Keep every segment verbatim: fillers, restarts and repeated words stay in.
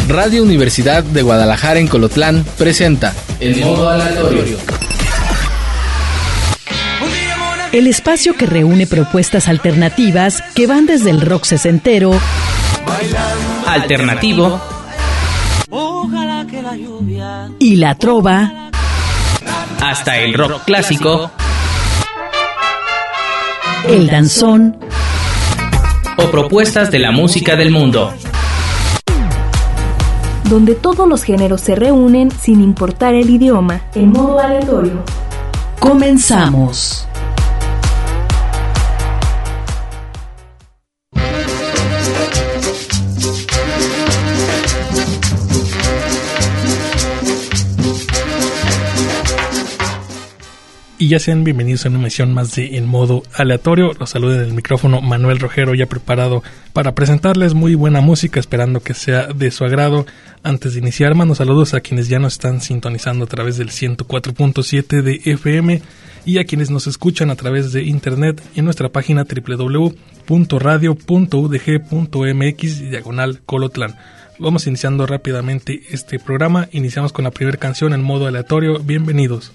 Radio Universidad de Guadalajara en Colotlán presenta El Modo Aleatorio. El espacio que reúne propuestas alternativas que van desde el rock sesentero, alternativo y la trova, hasta el rock clásico, el danzón o propuestas de la música del mundo. Donde todos los géneros se reúnen sin importar el idioma. El Modo Aleatorio. Comenzamos. Y ya sean bienvenidos a una emisión más de En Modo Aleatorio. Los saluda en el micrófono Manuel Rojero, ya preparado para presentarles muy buena música, esperando que sea de su agrado. Antes de iniciar, mando saludos a quienes ya nos están sintonizando a través del ciento cuatro punto siete de F M y a quienes nos escuchan a través de internet en nuestra página doble u doble u doble u punto radio punto u d g punto m x diagonal Colotlán. Vamos iniciando rápidamente este programa. Iniciamos con la primera canción en Modo Aleatorio. Bienvenidos.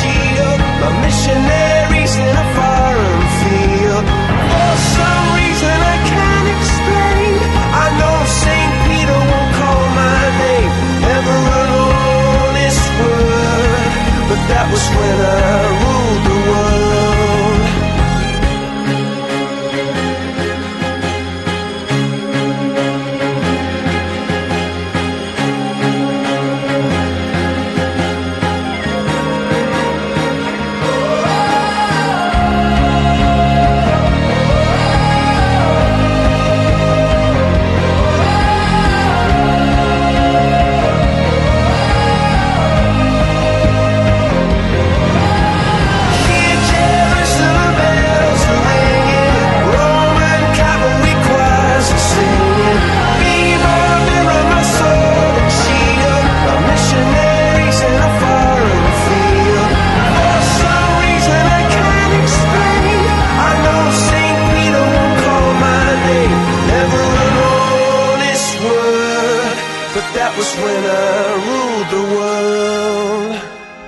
Missionaries in a foreign field. For some reason was when I ruled the world.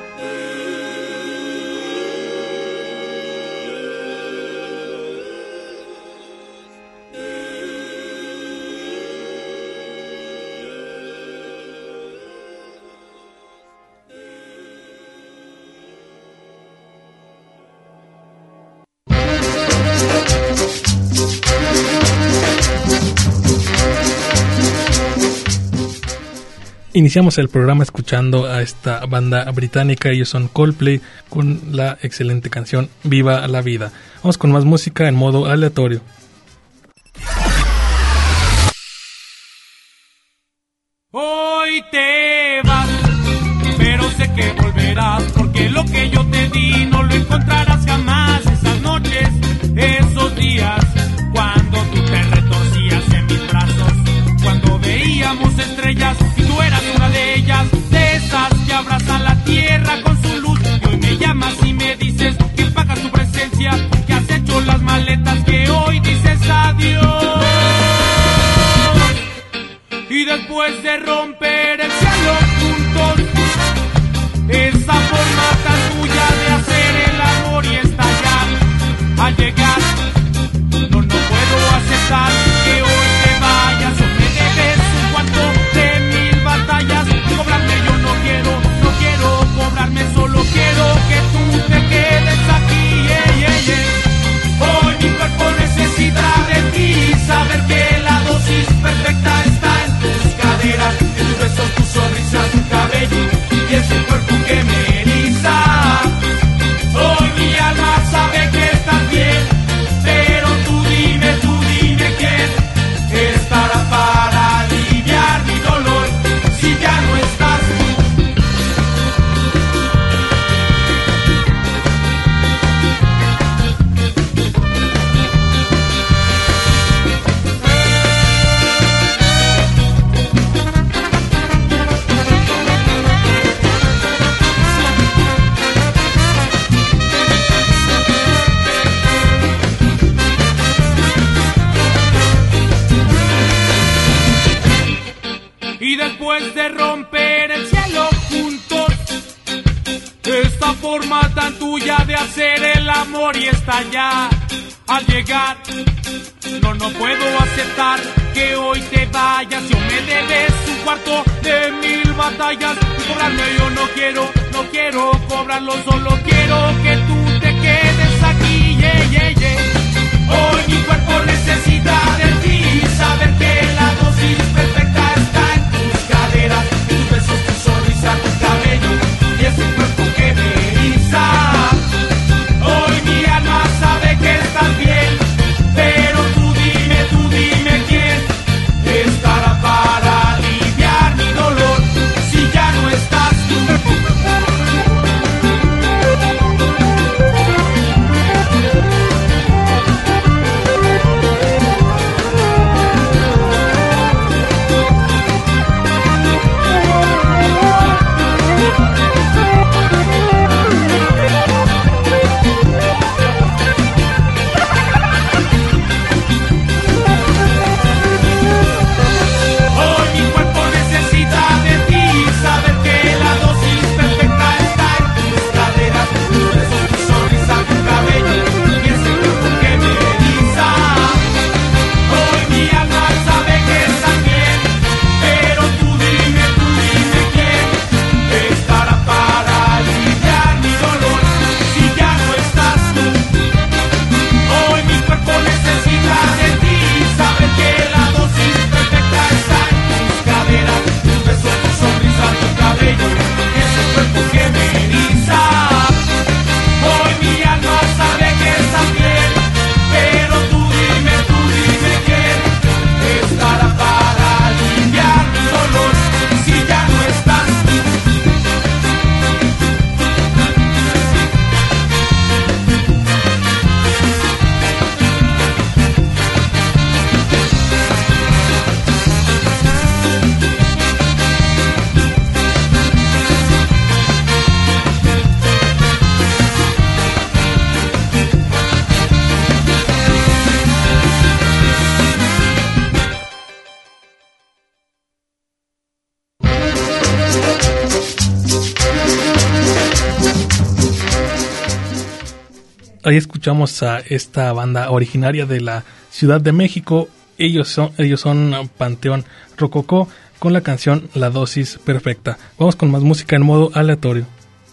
Iniciamos el programa escuchando a esta banda británica, ellos son Coldplay, con la excelente canción Viva la Vida. Vamos con más música en modo aleatorio. Hoy te vas, pero sé que volverás, porque lo que yo te di no lo encontrarás jamás. Esas noches, esos días, cuando tú te retorcías en mis brazos, cuando veíamos estrellas y tú eras una de ellas, de esas que abrazan la tierra con su luz. Y hoy me llamas y me dices que pagas tu presencia, que has hecho las maletas, que hoy dices adiós. Y después de romper el cielo juntos, esa forma tan tuya de hacer el amor y estallar, al llegar, no, no puedo aceptar que hoy te vayas. O me debes un cuarto de mil batallas. Cobrarme yo no quiero, no quiero cobrarme, solo quiero que tú te quedes aquí. Yeah, yeah, yeah. Hoy mi cuerpo necesita de ti, saber que la dosis perfecta está en tus caderas, en tus besos, tu sonrisa, tu cabello y ese cuerpo que me eriza. Hoy mi alma sabe que estás bien, pero tú dime, tú dime quién estará para aliviar mi dolor si ya no estás tú. Y después de romper el cielo juntos, esta forma tan tuya de hacer el amor y estallar, al llegar, no, no puedo aceptar que hoy te vayas. Yo me debes un cuarto de mil batallas. Y cobrarme yo no quiero, no quiero cobrarlo, solo quiero que tú te quedes aquí. Yeah, yeah, yeah. Hoy mi cuerpo necesita de ti, saber que la dosis perfecta está en tus caderas, en tus besos, tu sonrisa, tu cabello y ese cuerpo que me eriza. Hoy mi alma sabe que estás bien, pero tú dime, tú dime quién estará para aliviar mi dolor si ya no estás tú. Ahí escuchamos a esta banda originaria de la Ciudad de México. Ellos son, ellos son Panteón Rococó con la canción La Dosis Perfecta. Vamos con más música en modo aleatorio.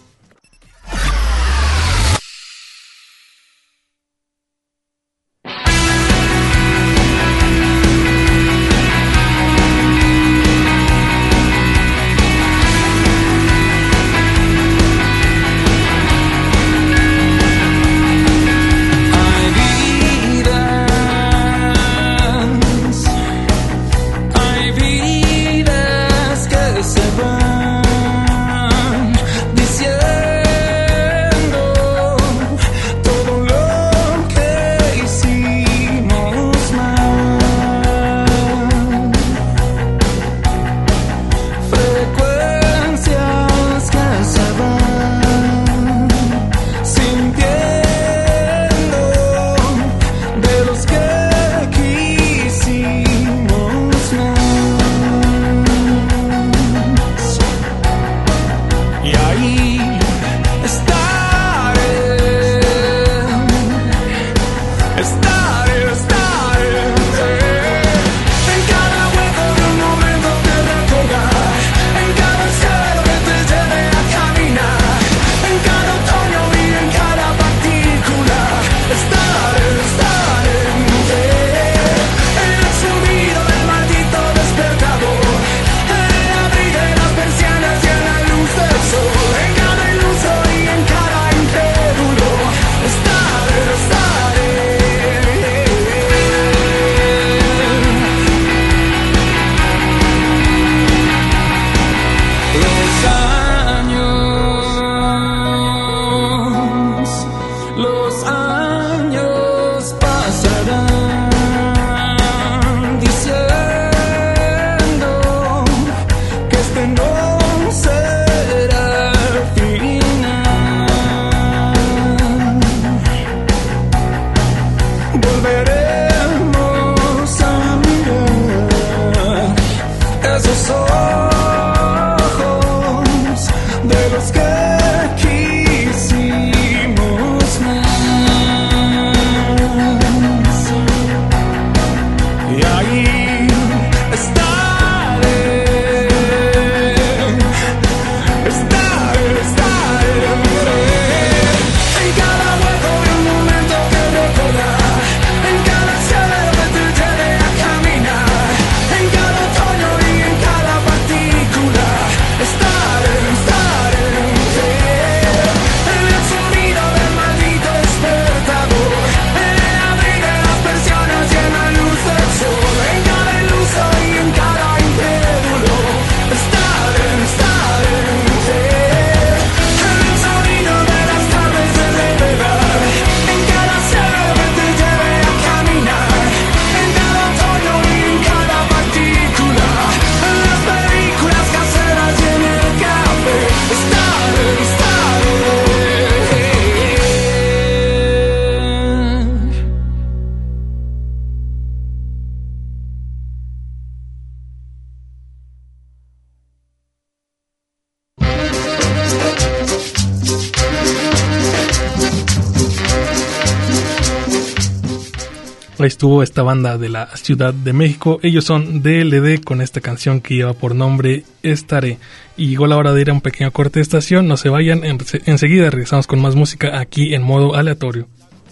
Ahí estuvo esta banda de la Ciudad de México. Ellos son D L D con esta canción que lleva por nombre Estaré. Y llegó la hora de ir a un pequeño corte de estación. No se vayan, en, enseguida regresamos con más música aquí en modo aleatorio.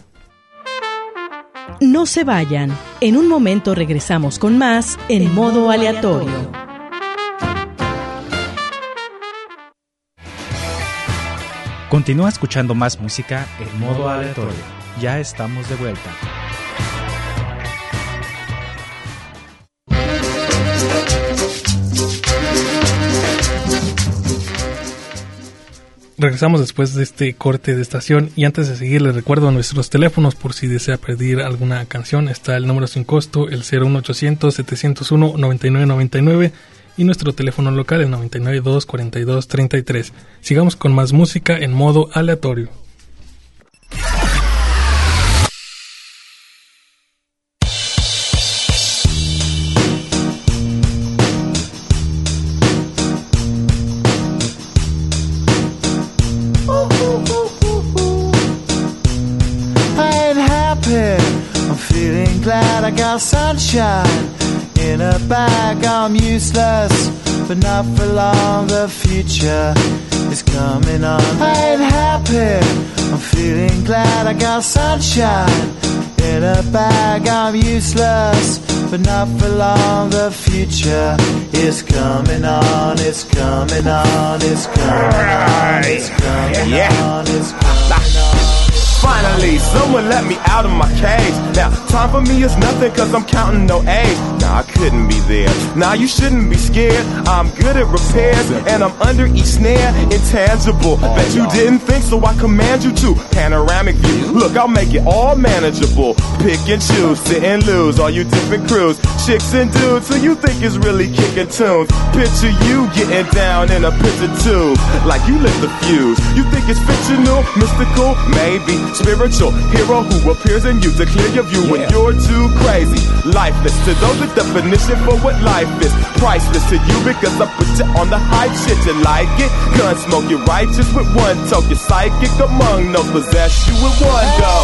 No se vayan. En un momento regresamos con más en, en modo, modo aleatorio. aleatorio. Continúa escuchando más música en modo aleatorio. Ya estamos de vuelta. Regresamos después de este corte de estación y antes de seguir les recuerdo nuestros teléfonos por si desea pedir alguna canción. Está el número sin costo, el cero uno ochocientos, setecientos uno, noventa y nueve noventa y nueve y nuestro teléfono local el noventa y nueve, dos cuarenta y dos, treinta y tres. Sigamos con más música en modo aleatorio. feeling glad I got sunshine in a bag. I'm useless, but not for long. The future is coming on. I ain't happy. I'm feeling glad I got sunshine in a bag. I'm useless, but not for long. The future is coming on. It's coming on. It's coming on. It's coming on. It's coming on. Finally, someone let me out of my cage. Now, time for me is nothing cause I'm counting no age. Nah, I couldn't be there. Nah, you shouldn't be scared. I'm good at repairs and I'm under each snare. Intangible, bet you didn't think, so I command you to. Panoramic view, look, I'll make it all manageable. Pick and choose, sit and lose, all you different crews. Chicks and dudes who you think is really kicking tunes. Picture you getting down in a picture tube, like you lit the fuse. You think it's fictional, mystical, maybe spiritual hero who appears in you to clear your view yeah. when you're too crazy. Lifeless to those, the definition for what life is. Priceless to you because I put you on the hype shit. You like it? Gun smoke, you're righteous with one toe. You're psychic among those, possess you with one go.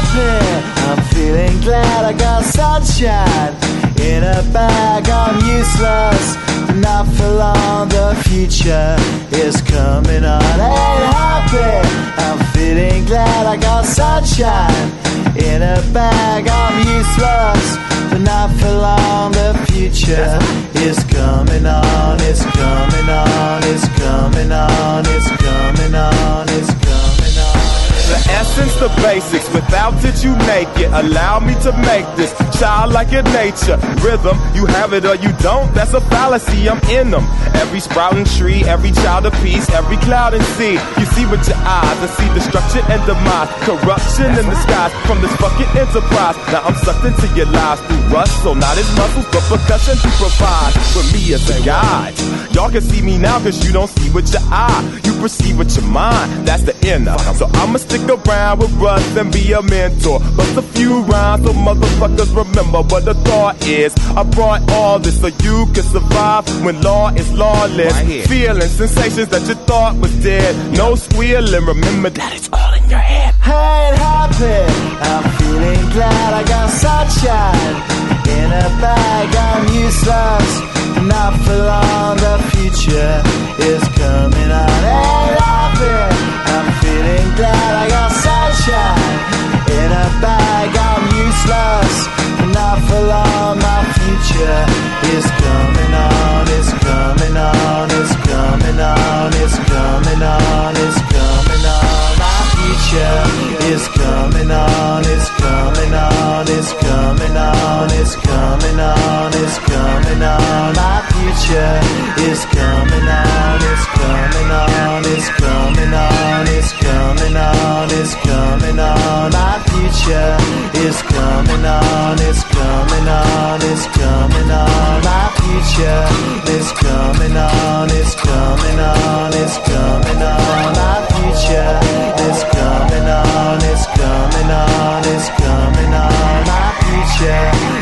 I'm feeling glad I got sunshine in a bag. I'm useless, not for long. The future is coming on. Ain't happy. I'm feeling glad I got sunshine in a bag. I'm useless, but not for long. The future is coming on. It's coming on. It's coming on. It's coming on. It's coming on. The essence, the basics, without it you make it. Allow me to make this childlike in nature. Rhythm, you have it or you don't, that's a fallacy, I'm in them. Every sprouting tree, every child of peace, every cloud and sea. You see with your eyes and see destruction and demise. Corruption in the skies from this fucking enterprise. Now I'm sucked into your lives through rust, so not as muscles, but percussion to provide for me as a guide. Y'all can see me now cause you don't see with your eye. You perceive with your mind, that's the inner. So I'ma stick around with Russ and be a mentor. Bust a few rhymes so motherfuckers remember what the thought is. I brought all this so you can survive when law is lawless. Right, feeling sensations that you thought was dead. No squealing, remember that it's all in your head. I ain't happy. I'm feeling glad I got sunshine in a bag. I'm useless, not for long. The future is coming on. Ain't happy. I'm feeling glad I got sunshine in a bag. I'm useless, not for long. My future is coming on. It's coming on. It's coming on. It's coming on. It's coming on. My future is coming on. It's coming on. It's coming on. It's coming on. It's coming on. My future is coming on. It's coming on. It's coming on. It's coming on. It's coming on. My future is coming on. It's coming on. It's coming on. My future is coming on. It's coming on. It's coming on. My future is coming on. It's coming on. It's coming on. My future.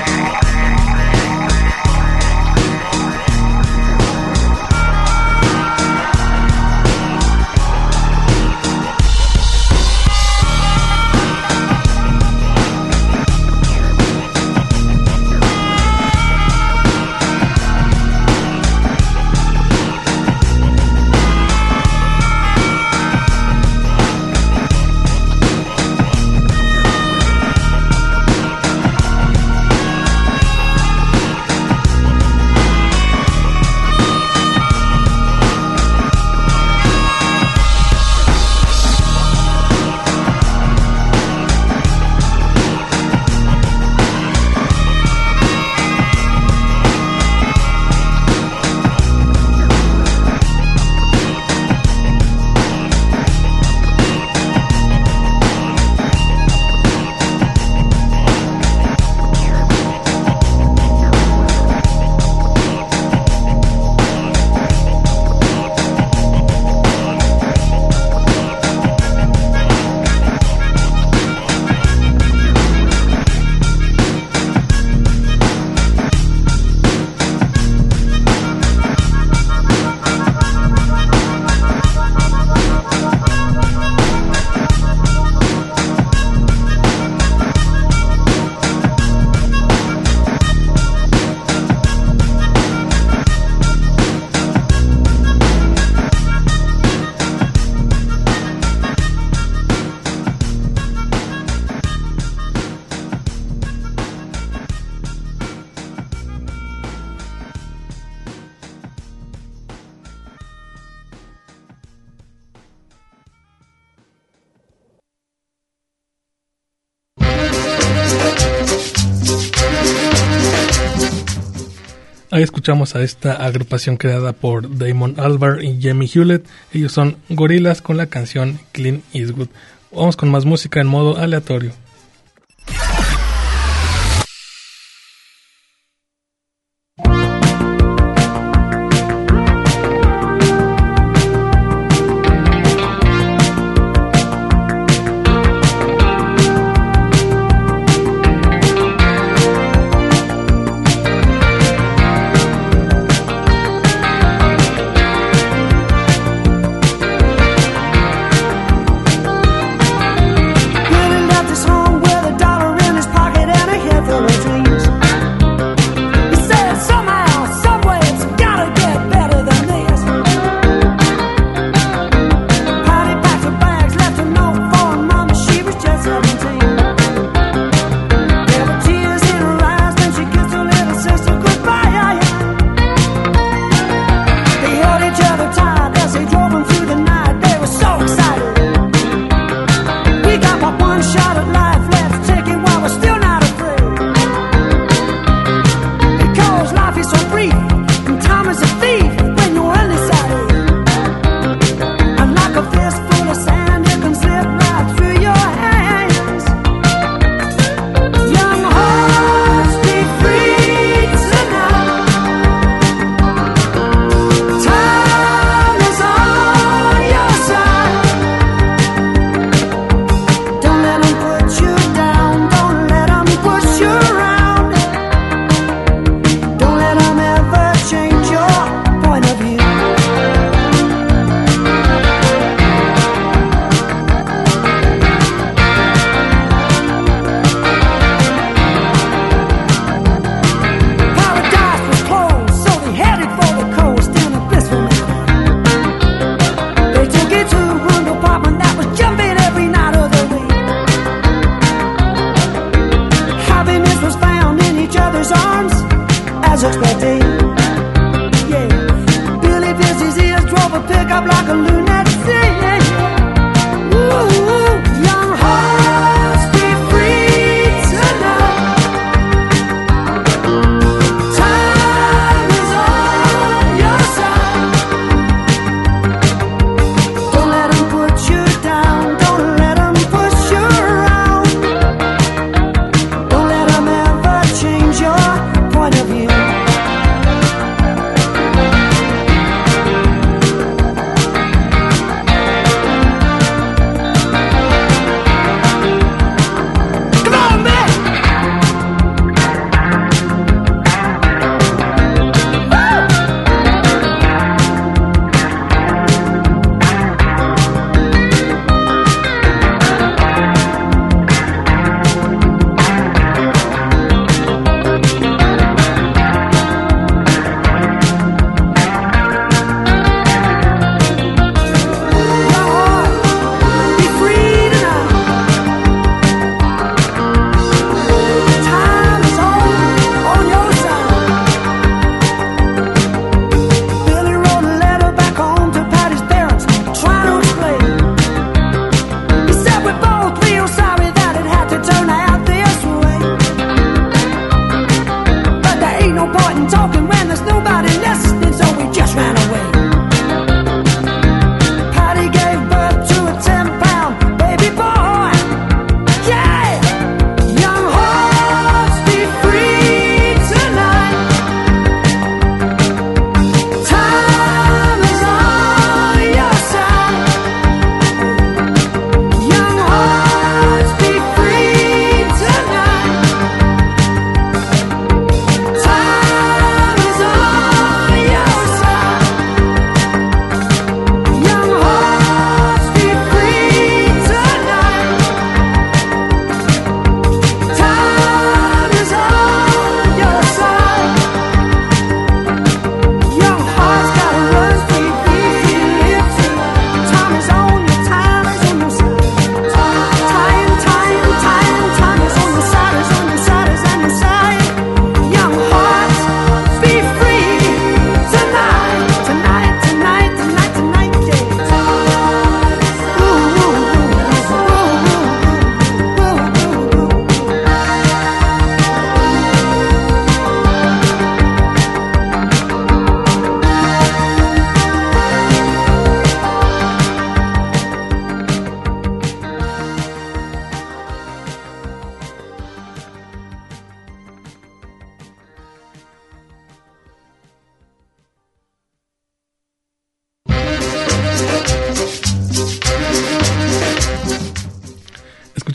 Ahí escuchamos a esta agrupación creada por Damon Albarn y Jamie Hewlett. Ellos son Gorillaz con la canción Clint Eastwood. Vamos con más música en modo aleatorio.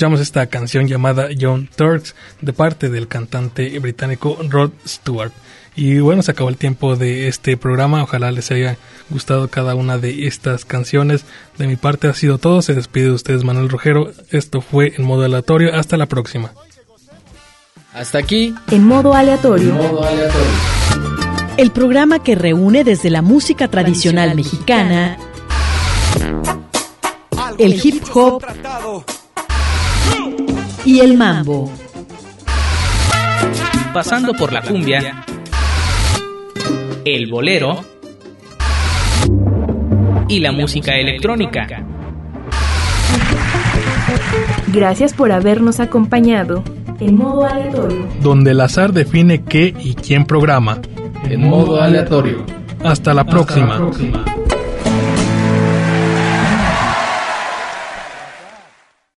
escuchamos esta canción llamada Young Turks de parte del cantante británico Rod Stewart. Y bueno, se acabó el tiempo de este programa. Ojalá les haya gustado cada una de estas canciones. De mi parte ha sido todo. Se despide de ustedes Manuel Rojero. Esto fue En Modo Aleatorio. Hasta la próxima. Hasta aquí En Modo Aleatorio. En Modo Aleatorio. El programa que reúne desde la música tradicional mexicana, el hip hop y el mambo, pasando por la cumbia, el bolero y la música electrónica. Gracias por habernos acompañado. En Modo Aleatorio. Donde el azar define qué y quién programa. En Modo Aleatorio. Hasta la próxima. Hasta la próxima.